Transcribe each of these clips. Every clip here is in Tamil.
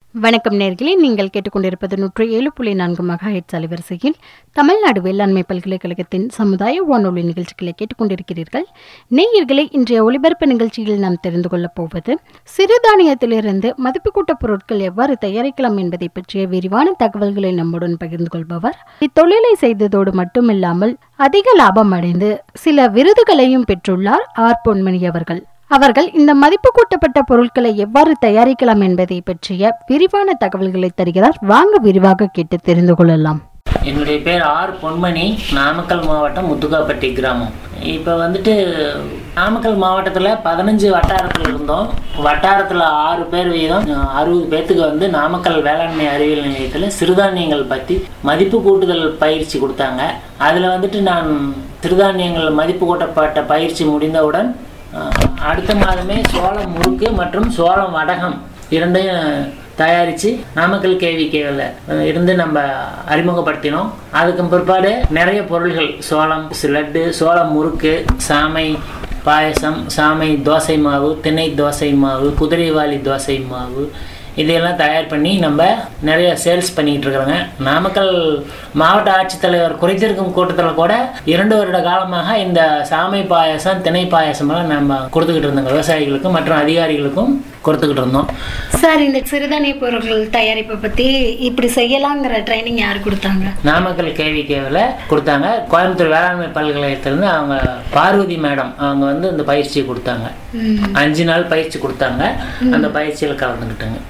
வணக்கம் நேயர்களே, நீங்கள் கேட்டுக்கொண்டிருப்பது 107.4 மெகாஹெர்ட்ஸ் அலைவரிசையில் தமிழ்நாடு வேளாண்மை பல்கலைக்கழகத்தின் சமுதாய வானொலி நிகழ்ச்சிகளை கேட்டுக்கொண்டிருக்கிறீர்கள். நேயர்களே, இன்றைய ஒளிபரப்பு நிகழ்ச்சியில் நாம் தெரிந்து கொள்ளப் போவது சிறுதானியத்திலிருந்து மதிப்பு கூட்ட பொருட்கள் எவ்வாறு தயாரிக்கலாம் என்பதை பற்றிய விரிவான தகவல்களை நம்முடன் பகிர்ந்து கொள்பவர். இத்தொழிலை செய்ததோடு மட்டுமில்லாமல் அதிக லாபம் அடைந்து சில விருதுகளையும் பெற்றுள்ளார் ஆர் பொன்மணி அவர்கள். அவர்கள் இந்த மதிப்பு கூட்டப்பட்ட பொருட்களை எவ்வாறு தயாரிக்கலாம் என்பதை பற்றிய விரிவான தகவல்களை தருகிறார். வாங்க விரிவாக கேட்டு தெரிந்து கொள்ளலாம். என்னுடைய பேர் ஆர் பொன்மணி, நாமக்கல் மாவட்டம் முத்துக்காப்பட்டி கிராமம். இப்போ நாமக்கல் மாவட்டத்தில் 15 வட்டாரத்தில் இருந்தோம். வட்டாரத்தில் 6 பேர் வீதம் 60 பேர்த்துக்கு நாமக்கல் வேளாண்மை அறிவியல் நிலையத்தில் சிறுதானியங்கள் பற்றி மதிப்பு கூட்டுதல் பயிற்சி கொடுத்தாங்க. அதில் நான் சிறுதானியங்கள் மதிப்பு கூட்டப்பட்ட பயிற்சி முடிந்தவுடன் அடுத்த மாதமே சோளம் முறுக்கு மற்றும் சோளம் வடகம் இரண்டையும் தயாரித்து நாமக்கல் கேவிகேவில் இருந்து நம்ம அறிமுகப்படுத்தினோம். அதுக்கு பிற்பாடு நிறைய பொருள்கள், சோளம் லட்டு, சோளம் முறுக்கு, சாமை பாயசம், சாமை தோசை மாவு, திணை தோசை மாவு, குதிரைவாளி தோசை மாவு, இதையெல்லாம் தயார் பண்ணி நம்ம நிறைய சேல்ஸ் பண்ணிக்கிட்டு இருக்கிறோங்க. நாமக்கல் மாவட்ட ஆட்சித்தலைவர் குறைத்திருக்கும் கூட்டத்தில் கூட 2 வருட காலமாக இந்த சாமை பாயசம், திணை பாயசமெல்லாம் நம்ம கொடுத்துக்கிட்டு இருந்தோங்க. விவசாயிகளுக்கும் மற்றும் அதிகாரிகளுக்கும் கொடுத்துக்கிட்டு இருந்தோம். சார், இந்த சிறுதானிய பொருட்கள் தயாரிப்பை பற்றி இப்படி செய்யலாங்கிற ட்ரைனிங் யார் கொடுத்தாங்க? நாமக்கல் கேவிகேவில் கொடுத்தாங்க. கோயம்புத்தூர் வேளாண்மை பல்கலைக்கழகத்திலிருந்து அவங்க பார்வதி மேடம் அவங்க இந்த பயிற்சி கொடுத்தாங்க. 5 நாள் பயிற்சி கொடுத்தாங்க. அந்த பயிற்சியில் கலந்துக்கிட்டாங்க.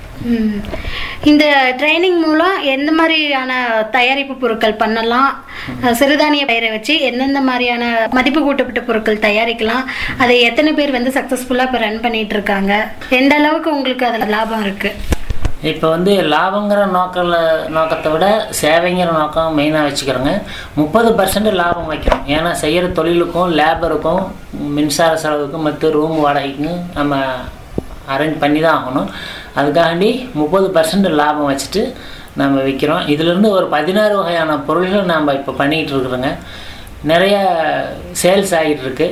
இந்த ட்ரைனிங் மூலம் எந்த மாதிரியான தயாரிப்பு பொருட்கள் பண்ணலாம், சிறுதானிய பயிரை வச்சு எந்தெந்த மாதிரியான மதிப்பு கூட்டப்பட்ட பொருட்கள் தயாரிக்கலாம், அதை எத்தனை பேர் சக்சஸ்ஃபுல்லா இப்போ ரன் பண்ணிட்டு இருக்காங்க, எந்த அளவுக்கு உங்களுக்கு அதில் லாபம் இருக்கு? இப்போ லாபங்கிற நோக்கத்தை விட சேவைங்கிற நோக்கம் மெயினாக வச்சுக்கிறோங்க. 30% லாபம் வைக்கிறோம். ஏன்னா செய்கிற தொழிலுக்கும் லேபருக்கும் மின்சார செலவுக்கும் மற்ற ரூம் வாடகைக்கும் நம்ம அரேஞ்ச் பண்ணி தான் ஆகணும். அதுக்காண்டி 30% லாபம் வச்சுட்டு நம்ம விற்கிறோம். இதிலிருந்து ஒரு 16 வகையான பொருள்கள் நம்ம இப்போ பண்ணிகிட்டு இருக்கிறோங்க. நிறைய சேல்ஸ் ஆகிட்டு இருக்கு.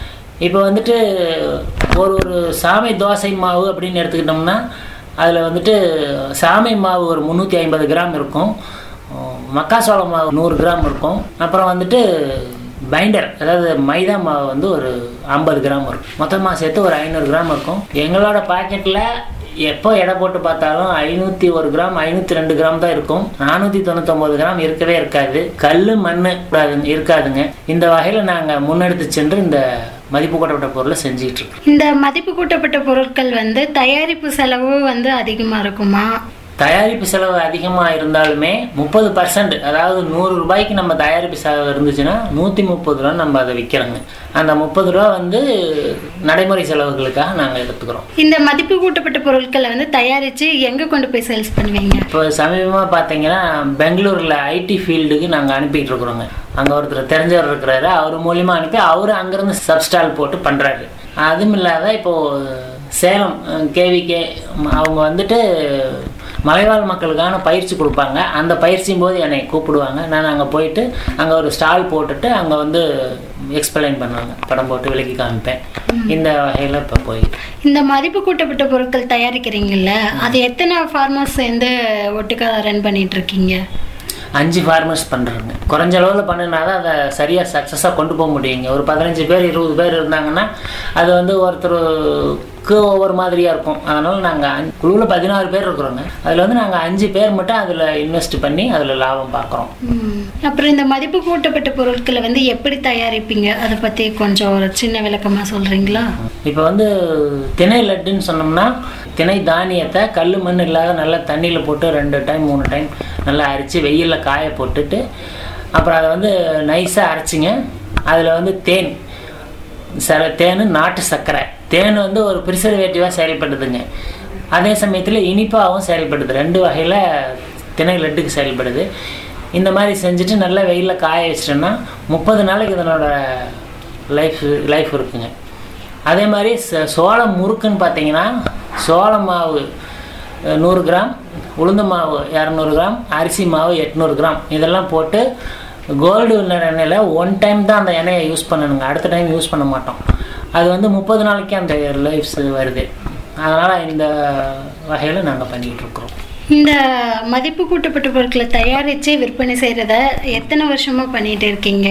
இப்போ ஒரு சாமை தோசை மாவு அப்படின்னு எடுத்துக்கிட்டோம்னா அதில் சாமை மாவு ஒரு 350 கிராம் இருக்கும், மக்காசோள மாவு 100 கிராம் இருக்கும், அப்புறம் பைண்டர் அதாவது மைதா மாவு ஒரு 50 கிராம் இருக்கும். மொத்தமாக சேர்த்து ஒரு 500 கிராம் இருக்கும். எங்களோட பாக்கெட்டில் எப்போ எடை போட்டு பார்த்தாலும் 501 கிராம் 502 கிராம் தான் இருக்கும். 499 கிராம் இருக்கவே இருக்காது. கல் மண் இருக்காதுங்க. இந்த வகையில் நாங்கள் முன்னெடுத்து சென்று இந்த மதிப்பு கூட்டப்பட்ட பொருளை செஞ்சுக்கிட்டு இருக்கோம். இந்த மதிப்பு கூட்டப்பட்ட பொருட்கள் தயாரிப்பு செலவு அதிகமாக இருக்குமா? தயாரிப்பு செலவு அதிகமாக இருந்தாலுமே 30%, அதாவது 100 ரூபாய்க்கு நம்ம தயாரிப்பு செலவு இருந்துச்சுன்னா 130 ரூபா நம்ம அதை விற்கிறோங்க. அந்த 30 ரூபா நடைமுறை செலவுகளுக்காக நாங்கள் எடுத்துக்கிறோம். இந்த மதிப்பு கூட்டப்பட்ட பொருட்களை தயாரித்து எங்கே கொண்டு போய் சேல்ஸ் பண்ணுவீங்க? இப்போ சமீபமாக பார்த்தீங்கன்னா பெங்களூரில் ஐடி ஃபீல்டுக்கு நாங்கள் அனுப்பிட்டு இருக்கிறோங்க. அங்கே ஒருத்தர் தெரிஞ்சவர் இருக்கிறாரு. அவர் மூலியமாக அனுப்பி அவர் அங்கேருந்து சப்ஸ்டால் போட்டு பண்ணுறாரு. அதுவும் இல்லாத இப்போது சேலம் கேவிகே அவங்க மலைவாழ் மக்களுக்கான பயிற்சி கொடுப்பாங்க. அந்த பயிற்சியும் போது என்னை கூப்பிடுவாங்க. நான் அங்கே போயிட்டு அங்கே ஒரு ஸ்டால் போட்டுட்டு அங்கே எக்ஸ்பிளைன் பண்ணுவாங்க. படம் போட்டு விலக்கி காமிப்பேன். இந்த வகையில் இப்போ போயிட்டு இந்த மதிப்பு கூட்டப்பட்ட பொருட்கள் தயாரிக்கிறீங்கல்ல, அது எத்தனை ஃபார்மர்ஸ் ஒட்டுக்கா ரன் பண்ணிட்டு இருக்கீங்க? 5 ஃபார்மர்ஸ் பண்ணுறாங்க. குறைஞ்ச அளவில் பண்ணினாதான் அதை சரியாக சக்ஸஸாக கொண்டு போக முடியுங்க. ஒரு 15 பேர் 20 பேர் இருந்தாங்கன்னா அது ஒருத்தருக்கு ஒவ்வொரு மாதிரியாக இருக்கும். அதனால் நாங்கள் குழுவில் 16 பேர் இருக்கிறோங்க. அதில் நாங்கள் 5 பேர் மட்டும் அதில் இன்வெஸ்ட் பண்ணி அதில் லாபம் பார்க்குறோம். அப்புறம் இந்த மதிப்பு கூட்டப்பட்ட பொருட்களை எப்படி தயாரிப்பீங்க, அதை பற்றி கொஞ்சம் ஒரு சின்ன விளக்கமாக சொல்கிறீங்களா? இப்போ திணை லட்டுன்னு சொன்னோம்னா திணை தானியத்தை கல் மண் இல்லாத நல்லா தண்ணியில் போட்டு 2 டைம் 3 டைம் நல்லா அரைச்சி வெயிலில் காய போட்டுட்டு அப்புறம் அதை நைஸாக அரைச்சிங்க. அதில் தேன் நாட்டு சர்க்கரை. தேன் ஒரு ப்ரிசர்வேட்டிவாக செயல்படுதுங்க. அதே சமயத்தில் இனிப்பாகவும் செயல்படுது. 2 வகையில் திணை லட்டுக்கு செயல்படுது. இந்த மாதிரி செஞ்சுட்டு நல்லா வெயிலில் காய வச்சிட்டோன்னா 30 நாளைக்கு இதனோட லைஃப் இருக்குங்க. அதே மாதிரி சோளம் முறுக்குன்னு பார்த்தீங்கன்னா சோளம் மாவு 100 கிராம், உளுந்து மாவு 200 கிராம், அரிசி மாவு 800 கிராம் இதெல்லாம் போட்டு கோல்டு வின்னர் எண்ணெயில் 1 டைம் தான் அந்த எண்ணெயை யூஸ் பண்ணணுங்க. அடுத்த டைம் யூஸ் பண்ண மாட்டோம். அது 30 நாளைக்கு அந்த லைஃப்ஸ் வருது. அதனால் இந்த வகையில் நாங்கள் பண்ணிக்கிட்டு இருக்கிறோம். இந்த மதிப்பு கூட்டப்பட்ட பொருட்களை தயாரித்து விற்பனை செய்கிறத எத்தனை வருஷமாக பண்ணிகிட்டு இருக்கீங்க?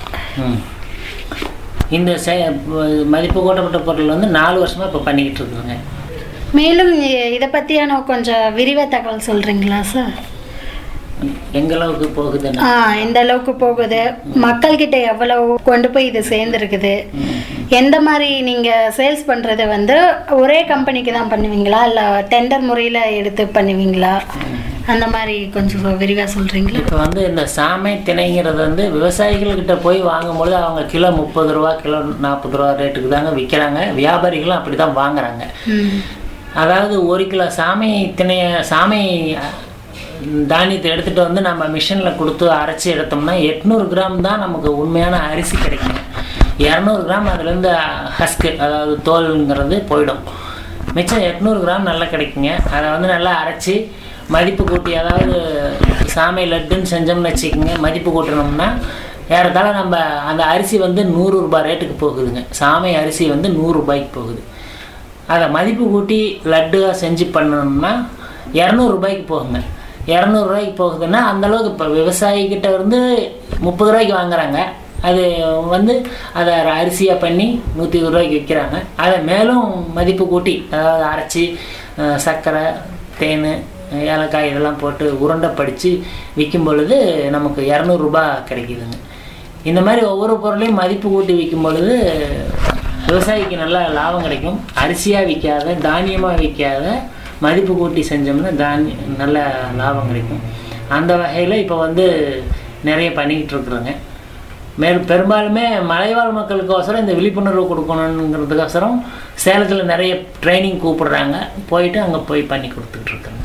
இந்த மதிப்பு கூட்டப்பட்ட பொருள் வந்து 4 வருஷமாக இப்போ பண்ணிக்கிட்டு இருக்குதுங்க. மேலும் இதை பற்றியான கொஞ்சம் விரிவாக தகவல் சொல்கிறீங்களா சார்? எந்த அளவுக்கு போகுது, எந்த அளவுக்கு போகுது, மக்கள்கிட்ட எவ்வளவு கொண்டு போய் இது சேர்ந்துருக்குது, எந்த மாதிரி நீங்கள் சேல்ஸ் பண்ணுறது வந்து ஒரே கம்பெனிக்கு தான் பண்ணுவீங்களா இல்லை டெண்டர் முறையில் எடுத்து பண்ணுவீங்களா, அந்த மாதிரி கொஞ்சம் விரிவாக சொல்கிறீங்களா? இப்போ வந்து இந்த சாமை திணைங்கிறது வந்து விவசாயிகள்கிட்ட போய் வாங்கும்போது அவங்க கிலோ 30 ரூபா, கிலோ 40 ரூபா ரேட்டுக்கு தாங்க விற்கிறாங்க. வியாபாரிகளும் அப்படி தான் வாங்குறாங்க. அதாவது 1 கிலோ சாமை தானியத்தை எடுத்துகிட்டு வந்து நம்ம மிஷினில் கொடுத்து அரைச்சி எடுத்தோம்னா 800 கிராம் தான் நமக்கு உண்மையான அரிசி கிடைக்கும். 200 கிராம் அதுலேருந்து ஹஸ்கு, அதாவது தோல்ங்கிறது போயிடும். மிச்சம் 800 கிராம் நல்லா கிடைக்குங்க. அதை வந்து நல்லா அரைச்சி மதிப்பு கூட்டி, அதாவது சாமை லட்டுன்னு செஞ்சோம்னு வச்சுக்கோங்க, மதிப்பு கூட்டினோம்னா ஏறத்தாழ நம்ம அந்த அரிசி வந்து 100 ரூபாய் ரேட்டுக்கு போகுதுங்க. சாமை அரிசி வந்து 100 ரூபாய்க்கு போகுது. அதை மதிப்பு கூட்டி லட்டுவாக செஞ்சு பண்ணணும்னா 200 ரூபாய்க்கு போகுங்க. 200 ரூபாய்க்கு போகுதுன்னா அந்தளவுக்கு இப்போ விவசாயிக்கிட்ட வந்து 30 ரூபாய்க்கு வாங்குறாங்க. அது வந்து அதை அரிசியாக பண்ணி 120 ரூபாய்க்கு விற்கிறாங்க. அதை மேலும் மதிப்பு கூட்டி, அதாவது அரைச்சி சர்க்கரை, தேன், ஏலக்காய் இதெல்லாம் போட்டு உருண்டை படித்து விற்கும் பொழுது நமக்கு 200 ரூபாய் கிடைக்குதுங்க. இந்த மாதிரி ஒவ்வொரு பொருளையும் மதிப்பு கூட்டி விற்கும் பொழுது விவசாயிக்கு நல்ல லாபம் கிடைக்கும். அரிசியாக விற்காத, தானியமாக விற்காத, மதிப்பு கூட்டி செஞ்சோம்னா நல்ல லாபம் கிடைக்கும். அந்த வகையில் இப்போ வந்து நிறைய பண்ணிக்கிட்டு இருக்கிறோங்க. பெரும்பாலுமே மலைவாழ் மக்களுக்கோசரம் இந்த விழிப்புணர்வு கொடுக்கணுங்கிறதுக்கோசரம் சேலத்தில் நிறைய ட்ரைனிங் கூப்பிடுறாங்க. போயிட்டு அங்கே போய் பண்ணி கொடுத்துட்ருக்குறோங்க.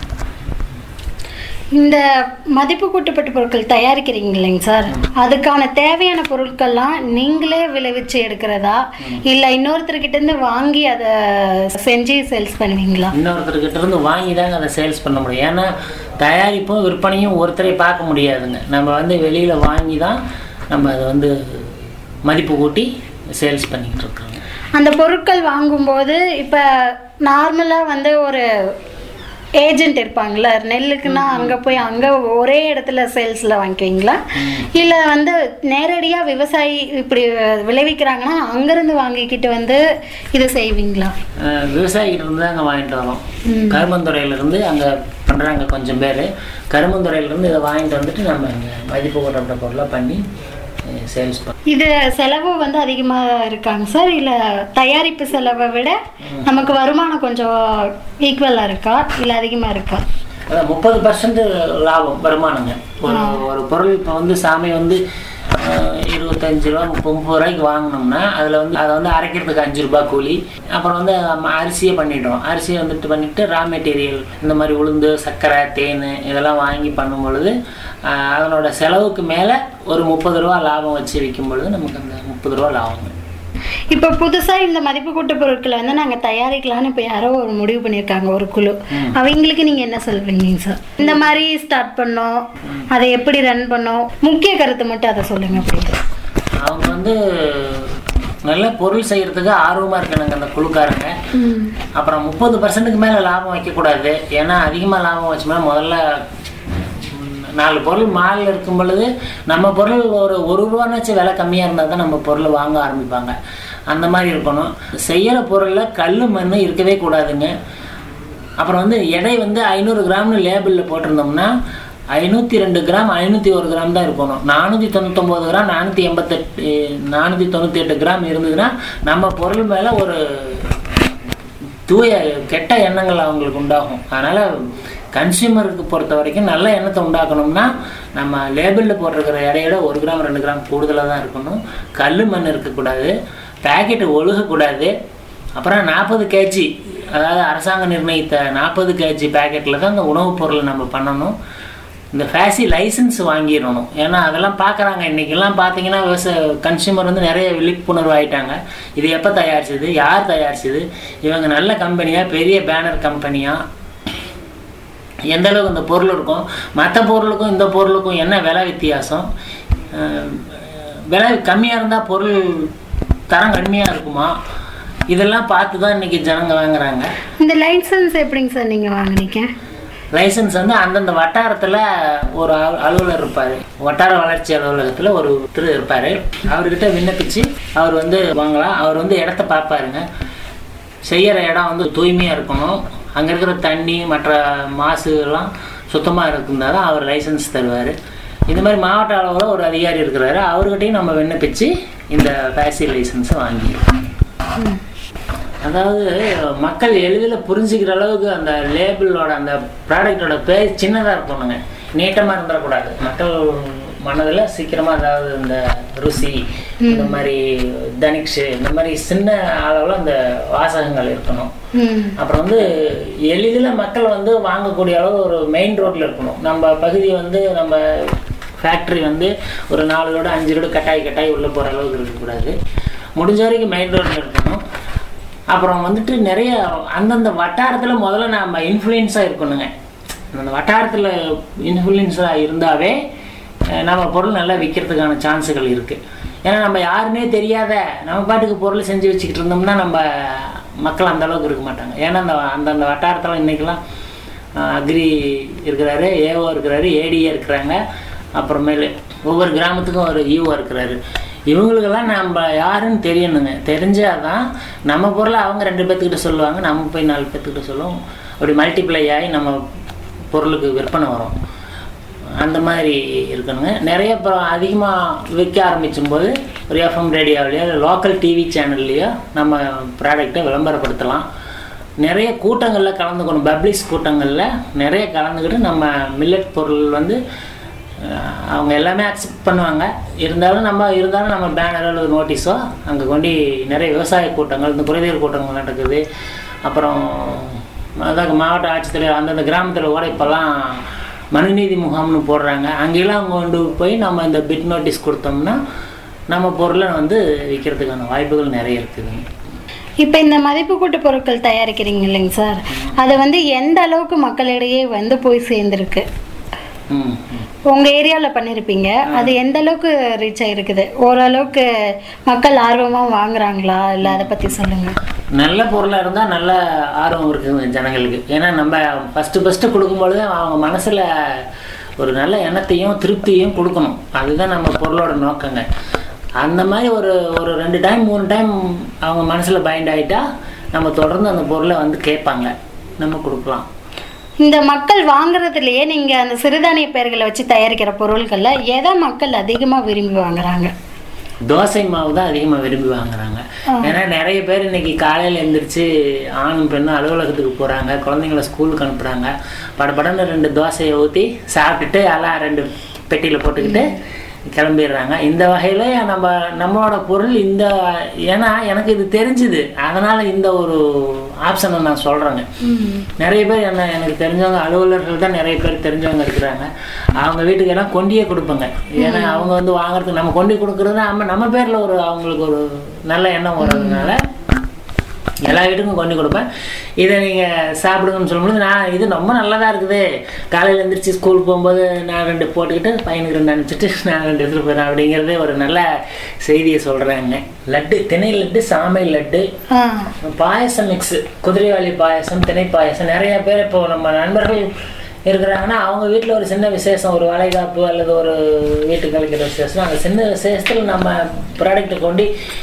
இந்த மதிப்பு கூட்டப்பட்ட பொருட்கள் தயாரிக்கிறீங்க இல்லைங்க சார், அதுக்கான தேவையான பொருட்கள்லாம் நீங்களே விளைவிச்சு எடுக்கிறதா இல்லை இன்னொருத்தர்கிட்டேருந்து வாங்கி அதை செஞ்சு சேல்ஸ் பண்ணுவீங்களா? இன்னொருத்தர்கிட்ட இருந்து வாங்கி தாங்க அதை சேல்ஸ் பண்ண முடியும். ஏன்னா தயாரிப்பும் விற்பனையும் ஒருத்தரை பார்க்க முடியாதுங்க. நம்ம வந்து வெளியில் வாங்கி தான் நம்ம அதை வந்து மதிப்பு கூட்டி சேல்ஸ் பண்ணிக்கிட்டு இருக்கிறோங்க. அந்த பொருட்கள் வாங்கும்போது இப்போ நார்மலாக வந்து ஒரு ஏஜென்ட் இருப்பாங்கள, நெல்லுக்குன்னா அங்கே போய் அங்கே ஒரே இடத்துல சேல்ஸில் வாங்கிக்குவீங்களா இல்லை வந்து நேரடியாக விவசாயி இப்படி விளைவிக்கிறாங்கன்னா அங்கேருந்து வாங்கிக்கிட்டு வந்து இதை செய்வீங்களா? விவசாயிகிட்ட இருந்து தான் அங்கே வாங்கிட்டு வரோம். கருமந்துறையிலேருந்து அங்கே பண்ணுறாங்க கொஞ்சம் பேர். கருமந்துறையிலேருந்து இதை வாங்கிட்டு வந்துட்டு நம்ம இங்கே மதிப்பு கூட்டப்பட்ட பொருளாக பண்ணி சேல்ஸ் பண்ண. இது செலவு வந்து அதிகமாக இருக்காங்க சார், இல்லை தயாரிப்பு செலவை விட நமக்கு வருமானம் கொஞ்சம் ஈக்குவலாக இருக்கா இல்லை அதிகமாக இருக்கா? அதான் 30% லாபம் வருமானங்க. ஒரு பொருள் இப்போ வந்து சாமை வந்து 25 ரூபா 30 ரூபாய்க்கு வாங்கினோம்னா அதில் வந்து அதை வந்து அரைக்கிறதுக்கு 5 ரூபாய் கூலி. அப்புறம் வந்து அரிசியை பண்ணிடுறோம். அரிசியை வந்துட்டு பண்ணிவிட்டு ரா மெட்டீரியல் இந்த மாதிரி உளுந்து, சர்க்கரை, தேன் இதெல்லாம் வாங்கி பண்ணும் பொழுது அதனோட செலவுக்கு மேலே ஒரு 30 ரூபா லாபம் வச்சு விற்கும் பொழுது நமக்கு அந்த 30 ரூபா லாபம். இப்போ புதுசாக இந்த மதிப்பு கூட்டு பொருட்களை வந்து நாங்கள் தயாரிக்கலான்னு இப்போ யாரோ ஒரு முடிவு பண்ணியிருக்காங்க, ஒரு குழு. அவங்களுக்கு நீங்கள் என்ன சொல்வீங்க சார்? இந்த மாதிரி ஸ்டார்ட் பண்ணோம், அதை எப்படி ரன் பண்ணோம், முக்கிய கருத்து மட்டும் அதை சொல்லுங்க. அப்படின்னு அவங்க வந்து நல்ல பொருள் செய்யறதுக்கு ஆர்வமாக இருக்கணுங்க அந்த குழுக்காரங்க. அப்புறம் 30%க்கு மேலே லாபம் வைக்கக்கூடாது. ஏன்னா அதிகமாக லாபம் வச்சோம்னா முதல்ல 4 பொருள் மாலில் இருக்கும் பொழுது நம்ம பொருள் ஒரு ரூபானாச்சும் விலை கம்மியாக இருந்தால் தான் நம்ம பொருளை வாங்க ஆரம்பிப்பாங்க. அந்த மாதிரி இருக்கணும். செய்கிற பொருளில் கல் மண் இருக்கவே கூடாதுங்க. அப்புறம் வந்து எடை வந்து 500 கிராம்னு லேபிளில் போட்டிருந்தோம்னா 502 கிராம் 501 கிராம் தான் இருக்கணும். 499 கிராம் 498 கிராம் இருந்ததுன்னா நம்ம பொருள் மேலே ஒரு தூய கெட்ட எண்ணங்கள் அவங்களுக்கு உண்டாகும். அதனால் கன்சியூமருக்கு பொறுத்த வரைக்கும் நல்ல எண்ணத்தை உண்டாக்கணும்னா நம்ம லேபிளில் போட்டிருக்கிற எடையோட 1 கிராம் 2 கிராம் கூடுதலாக தான் இருக்கணும். கல் மண் இருக்கக்கூடாது, பேக்கெட்டு ஒழுகக்கூடாது. அப்புறம் 40 கேஜி, அதாவது அரசாங்கம் நிர்ணயித்த 40 கேஜி பேக்கெட்டில் தான் இந்த உணவுப் பொருளை நம்ம பண்ணணும். இந்த ஃபேசி லைசன்ஸ் வாங்கிடணும். ஏன்னா அதெல்லாம் பார்க்குறாங்க. இன்றைக்கெல்லாம் பார்த்தீங்கன்னா கன்சியூமர் வந்து நிறைய விழிப்புணர்வு ஆகிட்டாங்க. இது எப்போ தயாரிச்சது, யார் தயாரிச்சது, இவங்க நல்ல கம்பெனியாக, பெரிய பேனர் கம்பெனியாக, எந்த அளவுக்கு இந்த பொருள் இருக்கும், மற்ற பொருளுக்கும் இந்த பொருளுக்கும் என்ன விலை வித்தியாசம், விலை கம்மியாக இருந்தால் பொருள் தரம் கம்மியாக இருக்குமா, இதெல்லாம் பார்த்து தான் இன்றைக்கி ஜனங்க வாங்குறாங்க. இந்த லைசன்ஸ் எப்படிங்க சார் நீங்கள் வாங்குறீங்க? லைசன்ஸ் வந்து அந்தந்த வட்டாரத்தில் ஒரு அலுவலர் இருப்பார். வட்டார வளர்ச்சி அலுவலகத்தில் ஒரு திரு இருப்பார். அவர்கிட்ட விண்ணப்பிச்சு அவர் வந்து வாங்கலாம். அவர் வந்து இடத்த பார்ப்பாருங்க. செய்கிற இடம் வந்து தூய்மையாக இருக்கணும், அங்கே இருக்கிற தண்ணி மற்ற மாசு எல்லாம் சுத்தமாக இருந்தால் தான் அவர் லைசன்ஸ் தருவார். இந்த மாதிரி மாவட்ட அளவில் ஒரு அதிகாரி இருக்கிறாரு. அவர்கிட்டையும் நம்ம விண்ணப்பிச்சு இந்த டாக்ஸி லைசன்ஸை வாங்கிடுவோம். அதாவது மக்கள் எளிதில் புரிஞ்சுக்கிற அளவுக்கு அந்த லேபிளோட அந்த ப்ராடக்டோட பேர் சின்னதாக இருக்கணுங்க, நீட்டமாக இருந்துடக்கூடாது. மக்கள் மனதில் சீக்கிரமாக அதாவது இந்த ருசி இந்த மாதிரி தனிக்ஷு இந்த மாதிரி சின்ன அளவில் அந்த வாசகங்கள் இருக்கணும். அப்புறம் வந்து எளிதில் மக்கள் வந்து வாங்கக்கூடிய அளவு ஒரு மெயின் ரோட்டில் இருக்கணும். நம்ம பகுதி வந்து நம்ம ஃபேக்ட்ரி வந்து ஒரு 4 ரோடு 5 ரோடு கட்டாய் உள்ளே போகிற அளவுக்கு இருக்கக்கூடாது. முடிஞ்ச வரைக்கும் மெயின் ரோட்டில் இருக்கணும். அப்புறம் வந்துட்டு நிறைய அந்தந்த வட்டாரத்தில் முதல்ல நம்ம இன்ஃப்ளூயன்ஸாக இருக்கணுங்க. அந்த வட்டாரத்தில் இன்ஃப்ளூயன்ஸாக இருந்தாவே நம்ம பொருள் நல்லா விற்கிறதுக்கான சான்ஸுகள் இருக்குது. ஏன்னா நம்ம யாருன்னே தெரியாத நம்ம பாட்டுக்கு பொருள் செஞ்சு வச்சுக்கிட்டு இருந்தோம்னா நம்ம மக்கள் அந்தளவுக்கு இருக்க மாட்டாங்க. ஏன்னா அந்தந்த வட்டாரத்தில் இன்றைக்கெல்லாம் அக்ரி இருக்கிறாரு, ஏஓ இருக்கிறாரு, ஏடிஏ இருக்கிறாங்க, அப்புறமேலு ஒவ்வொரு கிராமத்துக்கும் ஒரு ஈஓ இருக்கிறாரு. இவங்களுக்கெல்லாம் நம்ம யாருன்னு தெரியணுங்க. தெரிஞ்சால் தான் நம்ம பொருளை அவங்க 2 பேர்த்துக்கிட்ட சொல்லுவாங்க, நம்ம போய் 4 பேர்த்துக்கிட்ட சொல்லுவோம். அப்படி மல்டிப்ளை ஆகி நம்ம பொருளுக்கு விற்பனை வரும். அந்த மாதிரி இருக்கணுங்க. நிறைய அப்புறம் அதிகமாக விற்க ஆரம்பிக்கும்போது ஒரு எஃப்எம் ரேடியோவிலையோ இல்லை லோக்கல் டிவி சேனல்லையோ நம்ம ப்ராடக்டை விளம்பரப்படுத்தலாம். நிறைய கூட்டங்களில் கலந்துக்கணும். பப்ளிஷ் கூட்டங்களில் நிறைய கலந்துக்கிட்டு நம்ம மில்லட் பொருள் வந்து அவங்க எல்லாமே அக்செப்ட் பண்ணுவாங்க. இருந்தாலும் நம்ம பேனரோ அல்லது நோட்டீஸோ அங்கே கொண்டு நிறைய விவசாய கூட்டங்கள், இந்த குறைதீர் கூட்டங்கள் நடக்குது. அப்புறம் அதாவது மாவட்ட ஆட்சித்தலைவர் அந்தந்த கிராமத்தில் கூட இப்போல்லாம் மனுநீதி முகாம்னு போடுறாங்க. அங்கெல்லாம் கொண்டு போய் நம்ம இந்த பிட் நோட்டீஸ் கொடுத்தோம்னா நம்ம பொருளை வந்து விற்கிறதுக்கான வாய்ப்புகள் நிறைய இருக்குதுங்க. இப்போ இந்த மதிப்பு கூட்டு பொருட்கள் தயாரிக்கிறீங்க இல்லைங்க சார், அது வந்து எந்த அளவுக்கு மக்களிடையே வந்து போய் சேர்ந்துருக்கு? உங்கள் ஏரியாவில் பண்ணியிருப்பீங்க, அது எந்த அளவுக்கு ரீச் ஆகிருக்குது? ஓரளவுக்கு மக்கள் ஆர்வமாக வாங்குறாங்களா? இல்லை அதை பற்றி சொல்லுங்கள். நல்ல பொருளாக இருந்தால் நல்ல ஆர்வம் இருக்குது ஜனங்களுக்கு. ஏன்னா நம்ம ஃபஸ்ட்டு கொடுக்கும்பொழுது அவங்க மனசில் ஒரு நல்ல எண்ணத்தையும் திருப்தியும் கொடுக்கணும். அதுதான் நம்ம பொருளோட நோக்கங்க. அந்த மாதிரி ஒரு 2 டைம் 3 டைம் அவங்க மனசில் பைண்ட் ஆகிட்டா நம்ம தொடர்ந்து அந்த பொருளை வந்து கேட்பாங்க, நம்ம கொடுக்கலாம். இந்த மக்கள் வாங்குறதுலையே நீங்கள் அந்த சிறுதானிய பெயர்களை வச்சு தயாரிக்கிற பொருட்களில் எதை மக்கள் அதிகமாக விரும்பி வாங்குறாங்க? தோசை மாவு தான் அதிகமாக விரும்பி வாங்குறாங்க. ஏன்னா நிறைய பேர் இன்னைக்கு காலையில் எழுந்திரிச்சு ஆணும் பெண்ணும் அலுவலகத்துக்கு போகிறாங்க, குழந்தைங்கள ஸ்கூலுக்கு அனுப்புகிறாங்க. படப்படன்னு 2 தோசையை ஊற்றி சாப்பிட்டுட்டு எல்லாம் 2 பெட்டியில் போட்டுக்கிட்டு கிளம்பிடுறாங்க. இந்த வகையில் நம்மளோட பொருள் இந்த ஏன்னா எனக்கு இது தெரிஞ்சுது, அதனால் இந்த ஒரு ஆப்ஷனை நான் சொல்கிறேங்க. நிறைய பேர் எனக்கு தெரிஞ்சவங்க அலுவலர்கள் தான் நிறைய பேர் தெரிஞ்சவங்க இருக்கிறாங்க. அவங்க வீட்டுக்கு எல்லாம் கொண்டியே கொடுப்பேங்க. ஏன்னா அவங்க வந்து வாங்குறதுக்கு நம்ம கொண்டு கொடுக்குறது நம்ம பேரில் அவங்களுக்கு ஒரு நல்ல எண்ணம் வர்றதுனால எல்லா வீட்டுக்கும் கொண்டு கொடுப்பேன். இதை நீங்கள் சாப்பிடுங்கன்னு சொல்லும்போது நான் இது ரொம்ப நல்லதாக இருக்குது, காலையில் எழுந்திரிச்சு ஸ்கூல் போகும்போது நான் 2 போட்டுக்கிட்டு பையனுக்கு 2 அனுப்பிச்சிட்டு நான் 2 எடுத்துகிட்டு போயிடுறேன் அப்படிங்கிறது ஒரு நல்ல செய்தியை சொல்கிறாங்க. லட்டு, திணை லட்டு, சாமை லட்டு, பாயசம் மிக்ஸு, குதிரைவாளி பாயசம், திணை பாயசம். நிறைய பேர் இப்போ நம்ம நண்பர்கள் இருக்கிறாங்கன்னா அவங்க வீட்டில் ஒரு சின்ன விசேஷம், ஒரு வளைகாப்பு அல்லது ஒரு வீட்டுக்கு கழிக்கிற விசேஷம், அந்த சின்ன விசேஷத்தில் நம்ம ப்ராடக்ட்டை கொண்டு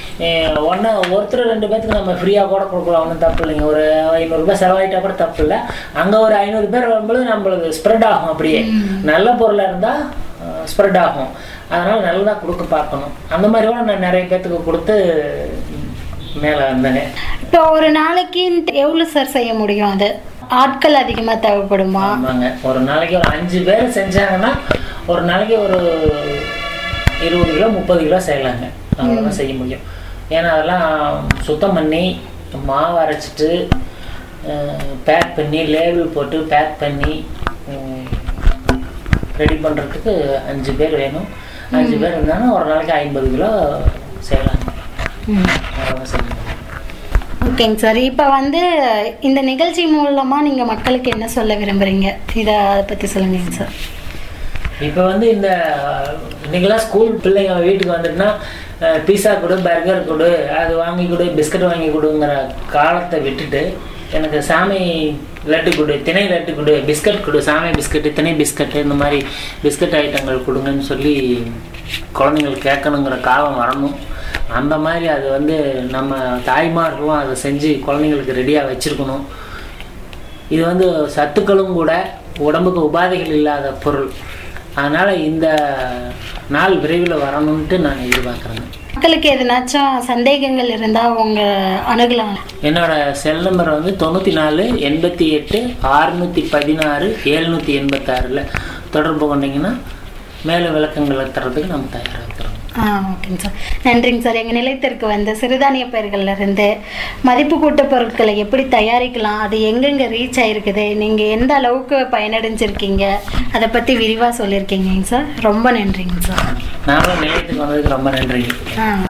ஒருத்தர் 2 பேர்த்துக்கு நம்ம ஃப்ரீயாக கூட கொடுக்கலாம். ஒன்றும் தப்பு இல்லைங்க. ஒரு 500 ரூபாய் செலவாயிட்டா கூட தப்பு இல்லை. அங்கே ஒரு 500 பேர் வரும்போது நம்மளுக்கு ஸ்ப்ரெட் ஆகும். அப்படியே நல்ல பொருளாக இருந்தால் ஸ்ப்ரெட் ஆகும். அதனால் நல்லதாக கொடுக்க பார்க்கணும். அந்த மாதிரி கூட நான் நிறைய பேர்த்துக்கு கொடுத்து மேலே வந்தேங்க. இப்போ ஒரு நாளைக்கு எவ்வளோ சார் செய்ய முடியும்? அது ஆட்கள் அதிகமாக தேவைப்படுமா? ஆமாங்க. ஒரு நாளைக்கு ஒரு 5 பேர் செஞ்சாங்கன்னா ஒரு நாளைக்கு ஒரு 20 கிலோ 30 கிலோ செய்யலாங்க. அவ்வளோதான் செய்ய முடியும். ஏன்னா அதெல்லாம் சுத்தம் பண்ணி மாவு அரைச்சிட்டு பேக் பண்ணி லேபிள் போட்டு பேக் பண்ணி ரெடி பண்ணுறதுக்கு 5 பேர் வேணும். 5 பேர் இருந்தாலும் ஒரு நாளைக்கு 50 கிலோ செய்யலாங்க. அவ்வளோதான் செய்ய முடியும். ஓகேங்க சார். இப்போ வந்து இந்த நிகழ்ச்சி மூலமாக நீங்கள் மக்களுக்கு என்ன சொல்ல விரும்புகிறீங்க? அதை பற்றி சொல்லுங்க சார். இப்போ வந்து இந்த இன்றைக்கெல்லாம் ஸ்கூல் பிள்ளைங்க வீட்டுக்கு வந்துட்டுனா பீஸா கொடு, பர்கர் கொடு, அது வாங்கி கொடு, பிஸ்கட் வாங்கி கொடுங்கிற காலத்தை விட்டுட்டு எனக்கு சாமி லட்டு கொடு, திணை லட்டு கொடு, பிஸ்கட் கொடு, சாமி பிஸ்கட்டு, திணை பிஸ்கட்டு, இந்த மாதிரி பிஸ்கட் ஐட்டங்கள் கொடுங்கன்னு சொல்லி குழந்தைங்களுக்கு கேட்கணுங்கிற காலம் வரணும். அந்த மாதிரி அது வந்து நம்ம தாய்மார்களும் அதை செஞ்சு குழந்தைங்களுக்கு ரெடியாக வச்சுருக்கணும். இது வந்து சத்துக்களும் கூட, உடம்புக்கு உபாதைகள் இல்லாத பொருள். அதனால் இந்த நாள் விரைவில் வரணும்ன்ட்டு நான் எதிர்பார்க்குறேங்க. மக்களுக்கு எதுனாச்சும் சந்தேகங்கள் இருந்தால் உங்கள் அணுகலாம். என்னோட செல் நம்பர் வந்து 94 88 616 786 தொடர்பு கொண்டீங்கன்னா மேலும் விளக்கங்களை தரதுக்கு நம்ம தயாராக இருக்கிறோம். ஓகேங்க சார். நன்றிங்க சார். எங்கள் நிலையத்திற்கு வந்து சிறுதானிய பயிர்கள்லேருந்து மதிப்பு கூட்ட பொருட்களை எப்படி தயாரிக்கலாம், அது எங்கெங்கே ரீச் ஆகிருக்குது, நீங்கள் எந்த அளவுக்கு பயனடைஞ்சிருக்கீங்க, அதை பற்றி விரிவாக சொல்லியிருக்கீங்க சார். ரொம்ப நன்றிங்க சார். நானும் நிலையத்துக்கு வந்ததுக்கு ரொம்ப நன்றிங்க.